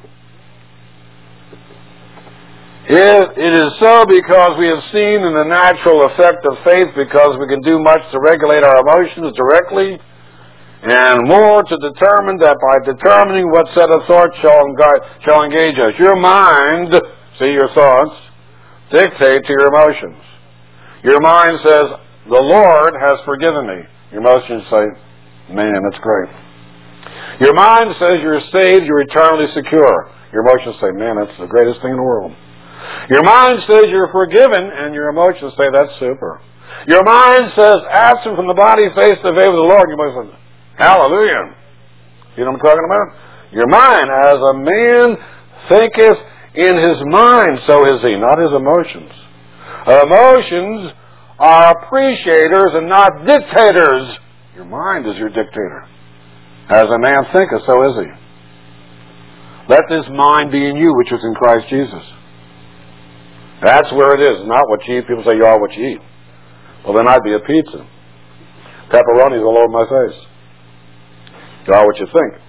It is so because we have seen in the natural effect of faith, because we can do much to regulate our emotions directly, and more to determine that by determining what set of thoughts shall engage us. Your mind, see, your thoughts, dictate to your emotions. Your mind says, the Lord has forgiven me. Your emotions say, man, that's great. Your mind says you're saved, you're eternally secure. Your emotions say, man, that's the greatest thing in the world. Your mind says you're forgiven, and your emotions say, that's super. Your mind says, absent from the body, face to face with the Lord. Your emotions say, hallelujah. You know what I'm talking about? Your mind, as a man thinketh in his mind, so is he, not his emotions. Emotions are appreciators and not dictators. Your mind is your dictator. As a man thinketh, so is he. Let this mind be in you, which is in Christ Jesus. That's where it is, not what you eat. People say, you are what you eat. Well, then I'd be a pizza. Pepperoni's all over my face. You are what you think.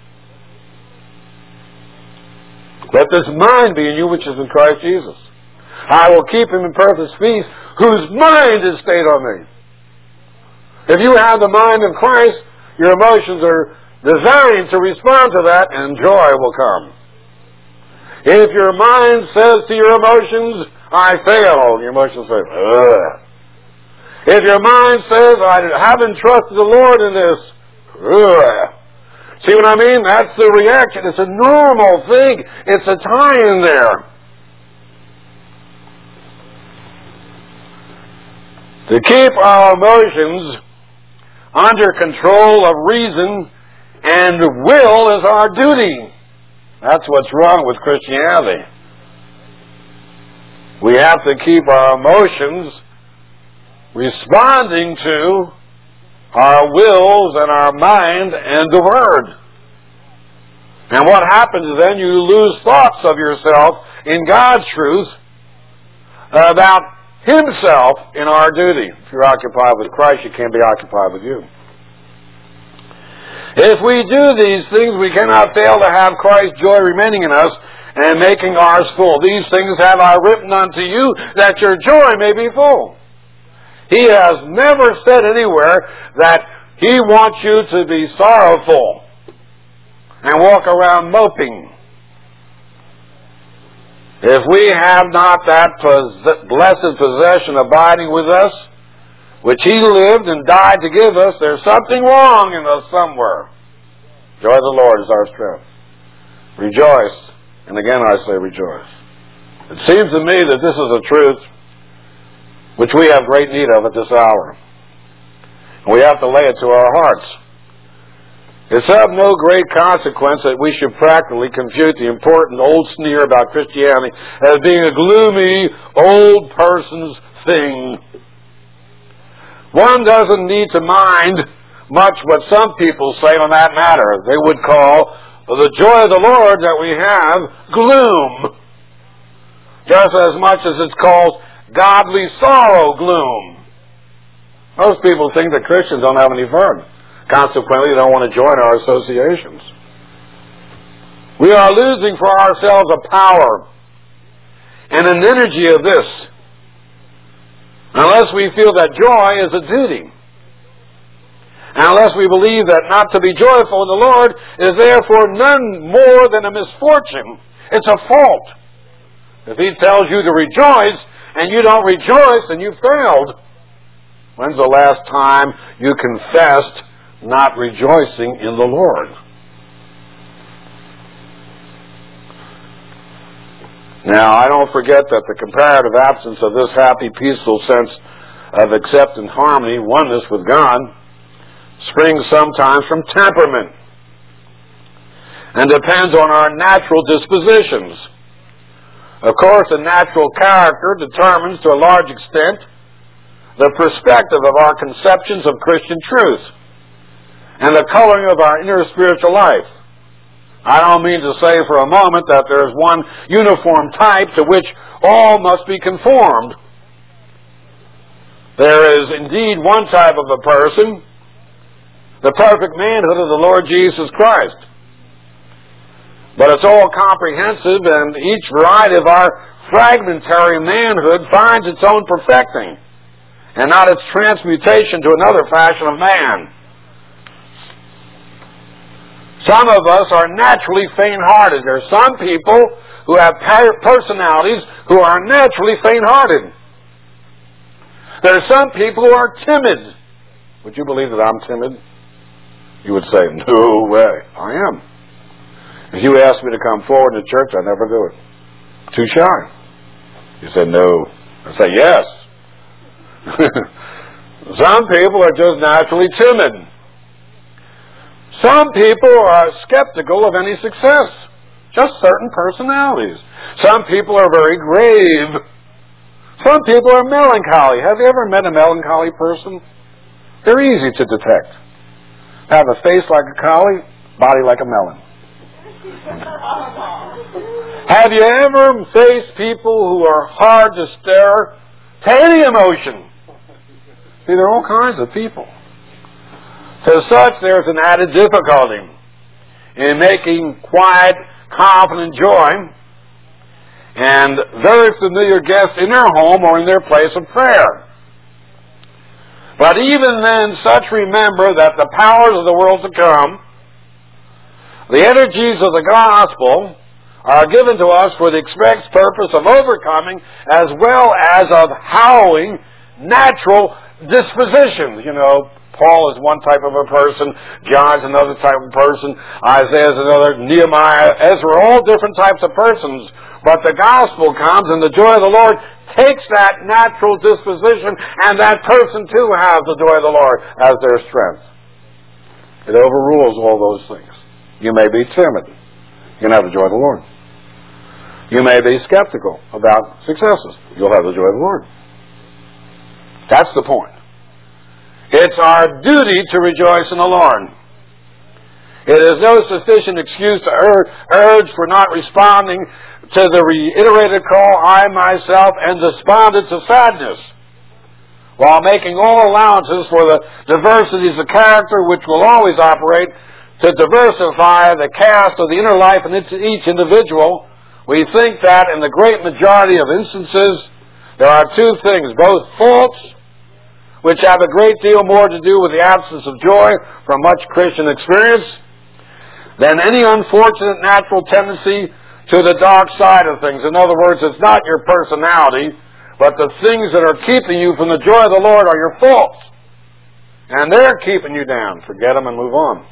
Let this mind be in you, which is in Christ Jesus. I will keep him in perfect peace, whose mind is stayed on me. If you have the mind of Christ, your emotions are designed to respond to that, and joy will come. If your mind says to your emotions, I failed, your emotions say, ugh. If your mind says, I haven't trusted the Lord in this, ugh. See what I mean? That's the reaction. It's a normal thing. It's a tie-in there. To keep our emotions under control of reason and will is our duty. That's what's wrong with Christianity. We have to keep our emotions responding to our wills and our mind and the Word. And what happens is then you lose thoughts of yourself in God's truth about Himself in our duty. If you're occupied with Christ, you can't be occupied with you. If we do these things, we cannot fail to have Christ's joy remaining in us and making ours full. These things have I written unto you, that your joy may be full. He has never said anywhere that He wants you to be sorrowful and walk around moping. If we have not that blessed possession abiding with us, which He lived and died to give us, there's something wrong in us somewhere. Joy of the Lord is our strength. Rejoice. And again I say rejoice. It seems to me that this is a truth which we have great need of at this hour. And we have to lay it to our hearts. It's of no great consequence that we should practically confute the important old sneer about Christianity as being a gloomy, old person's thing. One doesn't need to mind much what some people say on that matter. They would call the joy of the Lord that we have gloom, just as much as it's called godly sorrow gloom. Most people think that Christians don't have any fun. Consequently, they don't want to join our associations. We are losing for ourselves a power and an energy of this, unless we feel that joy is a duty. And unless we believe that not to be joyful in the Lord is therefore none more than a misfortune. It's a fault. If He tells you to rejoice and you don't rejoice, then you failed. When's the last time you confessed not rejoicing in the Lord? Now, I don't forget that the comparative absence of this happy, peaceful sense of acceptance, harmony, oneness with God springs sometimes from temperament and depends on our natural dispositions. Of course, the natural character determines to a large extent the perspective of our conceptions of Christian truth and the coloring of our inner spiritual life. I don't mean to say for a moment that there is one uniform type to which all must be conformed. There is indeed one type of a person, the perfect manhood of the Lord Jesus Christ. But it's all comprehensive, and each variety of our fragmentary manhood finds its own perfecting, and not its transmutation to another fashion of man. Some of us are naturally faint-hearted. There are some people who have personalities who are naturally faint-hearted. There are some people who are timid. Would you believe that I'm timid? You would say, no way. I am. If you asked me to come forward in the church, I'd never do it. Too shy. You said no. I say yes. Some people are just naturally timid. Some people are skeptical of any success. Just certain personalities. Some people are very grave. Some people are melancholy. Have you ever met a melancholy person? They're easy to detect. Have a face like a collie, body like a melon. Have you ever faced people who are hard to stir to any emotion? See, there are all kinds of people. To such, there's an added difficulty in making quiet, confident joy and very familiar guests in their home or in their place of prayer. But even then, such remember that the powers of the world to come, the energies of the gospel, are given to us for the express purpose of overcoming as well as of howling natural dispositions. You know, Paul is one type of a person, John's another type of person, Isaiah's another, Nehemiah, Ezra, all different types of persons. But the gospel comes and the joy of the Lord takes that natural disposition, and that person too has the joy of the Lord as their strength. It overrules all those things. You may be timid. You can have the joy of the Lord. You may be skeptical about successes. You'll have the joy of the Lord. That's the point. It's our duty to rejoice in the Lord. It is no sufficient excuse to urge for not responding to the reiterated call, I myself am despondent to sadness, while making all allowances for the diversities of character which will always operate to diversify the cast of the inner life in each individual. We think that in the great majority of instances, there are two things, both faults, which have a great deal more to do with the absence of joy from much Christian experience than any unfortunate natural tendency to the dark side of things. In other words, it's not your personality, but the things that are keeping you from the joy of the Lord are your faults. And they're keeping you down. Forget them and move on.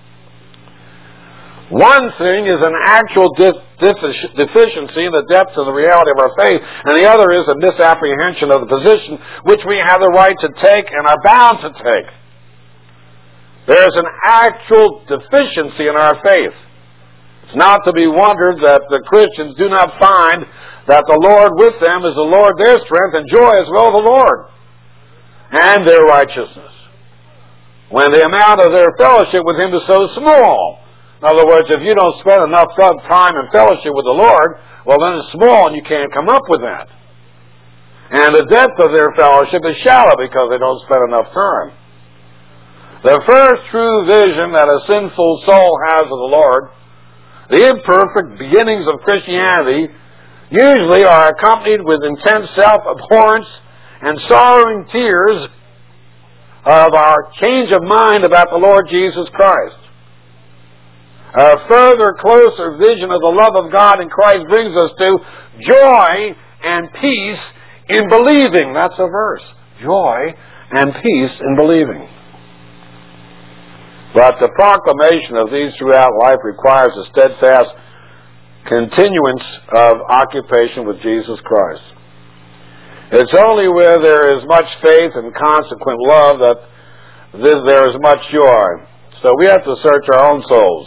One thing is an actual deficiency in the depth of the reality of our faith, and the other is a misapprehension of the position which we have the right to take and are bound to take. There is an actual deficiency in our faith. It's not to be wondered that the Christians do not find that the Lord with them is the Lord their strength, and joy as well the Lord, and their righteousness, when the amount of their fellowship with Him is so small. In other words, if you don't spend enough time in fellowship with the Lord, well then it's small and you can't come up with that. And the depth of their fellowship is shallow because they don't spend enough time. The first true vision that a sinful soul has of the Lord, the imperfect beginnings of Christianity, usually are accompanied with intense self-abhorrence and sorrowing tears of our change of mind about the Lord Jesus Christ. A further, closer vision of the love of God in Christ brings us to joy and peace in believing. That's a verse. Joy and peace in believing. But the proclamation of these throughout life requires a steadfast continuance of occupation with Jesus Christ. It's only where there is much faith and consequent love that there is much joy. So we have to search our own souls.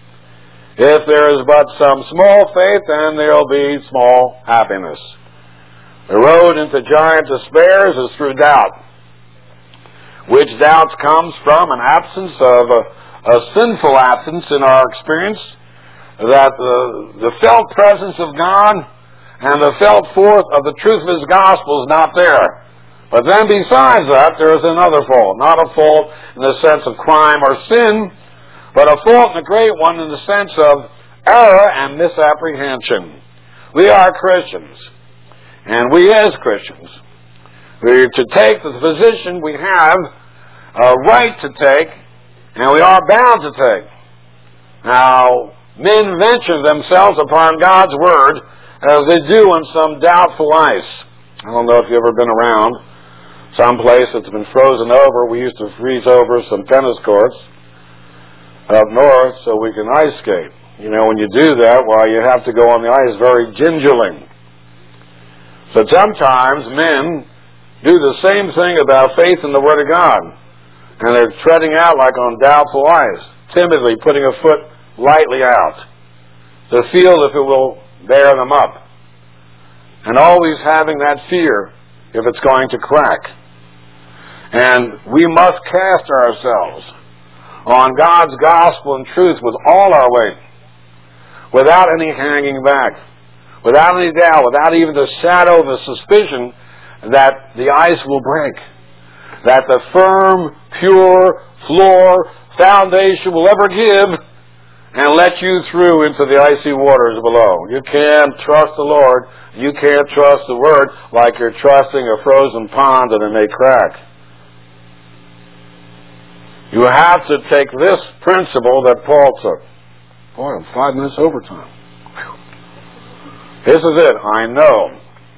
If there is but some small faith, then there will be small happiness. The road into giant despairs is through doubt, which doubts comes from an absence of a sinful absence in our experience, that the felt presence of God and the felt forth of the truth of His gospel is not there. But then besides that, there is another fault. Not a fault in the sense of crime or sin, but a fault, and a great one, in the sense of error and misapprehension. We are Christians, and we as Christians, we are to take the position we have a right to take, and we are bound to take. Now, men venture themselves upon God's Word as they do on some doubtful ice. I don't know if you've ever been around some place that's been frozen over. We used to freeze over some tennis courts up north so we can ice skate. You know, when you do that, well, you have to go on the ice very gingerly. So sometimes men do the same thing about faith in the Word of God. And they're treading out like on doubtful ice, timidly putting a foot lightly out to feel if it will bear them up. And always having that fear if it's going to crack. And we must cast ourselves on God's gospel and truth with all our weight, without any hanging back, without any doubt, without even the shadow of a suspicion that the ice will break, that the firm, pure floor, foundation will ever give and let you through into the icy waters below. You can't trust the Lord. You can't trust the Word like you're trusting a frozen pond and it may crack. You have to take this principle that Paul took. Boy, I'm 5 minutes overtime. This is it. I know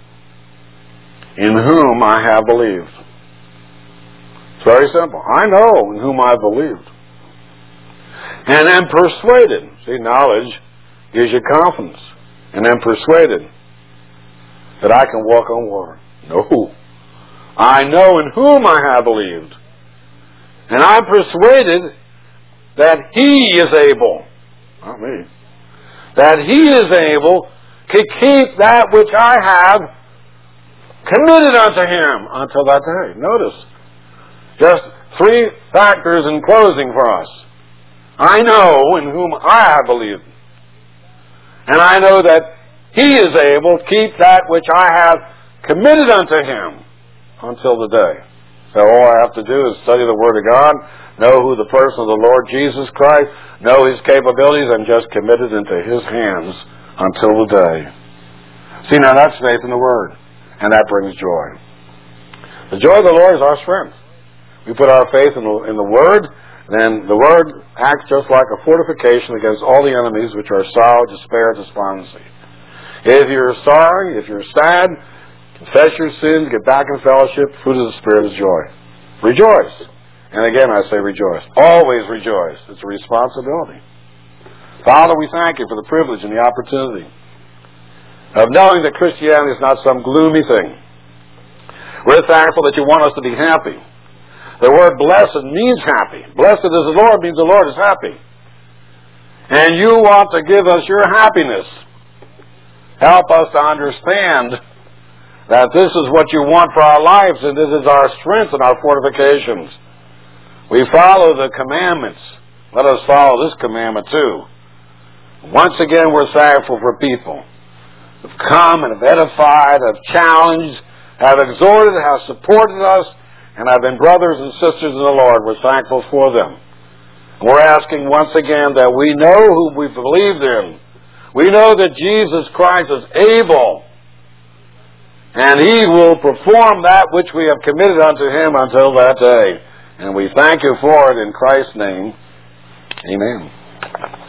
in whom I have believed. It's very simple. I know in whom I believed. And am persuaded. See, knowledge gives you confidence. And am persuaded that I can walk on water. No. I know in whom I have believed. And I'm persuaded that He is able, not me, that He is able to keep that which I have committed unto Him until that day. Notice, just 3 factors in closing for us. I know in whom I have believed. And I know that He is able to keep that which I have committed unto Him until the day. So all I have to do is study the Word of God, know who the person of the Lord Jesus Christ, know His capabilities, and just commit it into His hands until the day. See, now that's faith in the Word, and that brings joy. The joy of the Lord is our strength. We put our faith in the Word, then the Word acts just like a fortification against all the enemies, which are sorrow, despair, despondency. If you're sorry, if you're sad, confess your sins, get back in fellowship, fruit of the Spirit is joy. Rejoice. And again, I say rejoice. Always rejoice. It's a responsibility. Father, we thank You for the privilege and the opportunity of knowing that Christianity is not some gloomy thing. We're thankful that You want us to be happy. The word blessed means happy. Blessed is the Lord means the Lord is happy. And You want to give us Your happiness. Help us to understand that this is what You want for our lives, and this is our strength and our fortifications. We follow the commandments. Let us follow this commandment too. Once again, we're thankful for people who've come and have edified, have challenged, have exhorted, have supported us, and have been brothers and sisters in the Lord. We're thankful for them. We're asking once again that we know who we believed in. We know that Jesus Christ is able, and He will perform that which we have committed unto Him until that day. And we thank You for it in Christ's name. Amen.